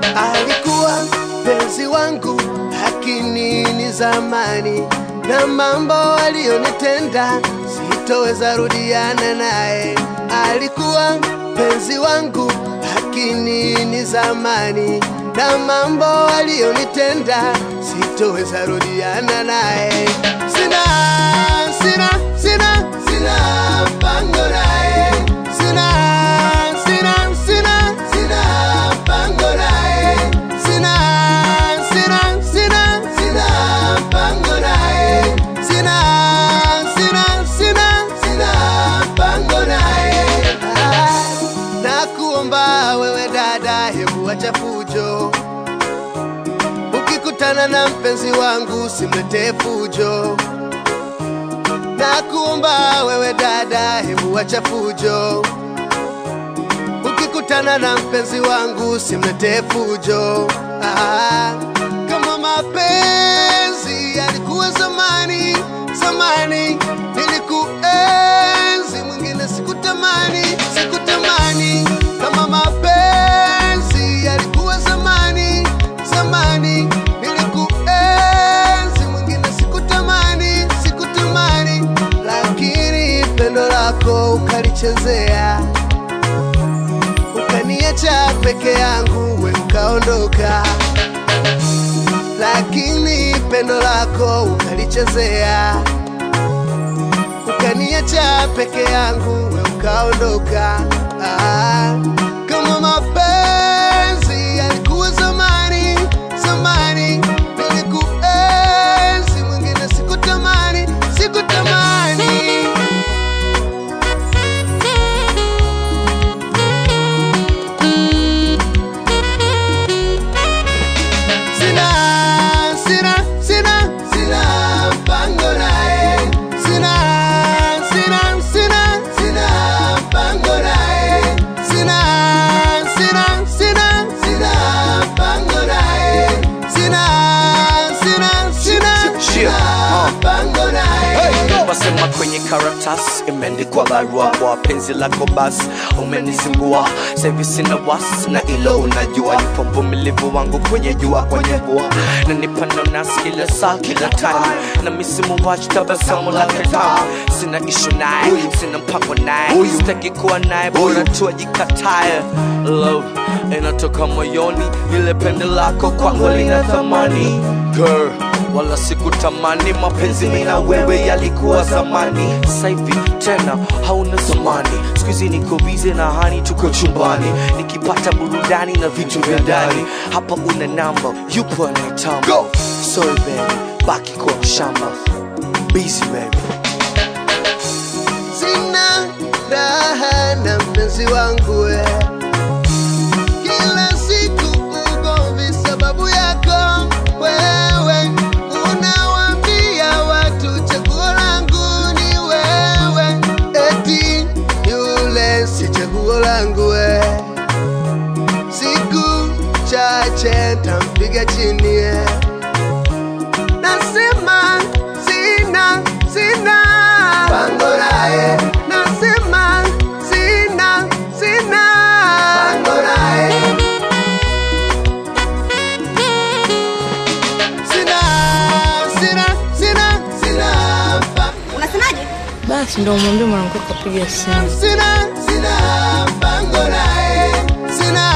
Alikuwa penzi wangu lakini ni zamani, na mambo alionitenda sitoweza rudiana naye. Alikuwa penzi wangu lakini ni zamani, na mambo alionitenda sitoweza rudiana naye. Sina pango naye. Sina pango naye. Sina pango naye. Sina pango naye. Nakuomba wewe dada, hebu acha fujo. Ukikutana na mpenzi wangu simletee fujo. Nakuomba wewe dada, hebu acha fujo. Ukikutana na mpenzi wangu simletee fujo. Kama mapenzi yalikuwa zamani, nilikuenzi, mwingine sikutamani. Kama mapenzi yalikuwa zamani, nilikuenzi, mwingine sikutamani. Lakini pendo lako ukalichezea, ukaniacha peke yangu, we ukaondoka. Lakini pendo lako ukalichezea, ukaniacha peke yangu, we ukaondoka. Kama mapenzi yalikuwa zamani, nilikuenzi, mwingine sikutamani. Sina pango naye. Sina pango naye. Sina pango naye. Sina pango naye. Wasema kwenye karatasi imeandikwa barua kwa penzi lako, basi umenizingua. Sasa sina wasi na ilo unajua, nipo mvumilivu wangu kwenye jua, kwenye bua, na nipanda nasi kila saa kila time, na misimu watch tabasamu lake tamu. Sina issue naye, sina mpango naye, sitaki kuwa naye, bora tu ajikatae. Love inatoka moyoni, ile pende lako kwangu lina thamani. Girl, wala sikutamani, mapenzi mimi na wewe yalikuwa zamani. Sasa hivi tena hauna zamani, siku hizi niko busy na hani, tuko chumbani nikipata burudani na vitu vya ndani. Hapa una namba, yupo anaitamba. Sorry baby, baki kwa shamba, busy baby. Sina raha na mpenzi wangu we, kila siku ugomvi sababu yako wewe. Unawambia watu chaguo langu ni wewe, eti yule si chaguo langu we. Siku chache tampiga chini nasema sina pango naye. Nasema sina pango naye. Sina Unasemaje? Basi ndo mwambie mwanangu kapiga simu. Sina pango naye. Sina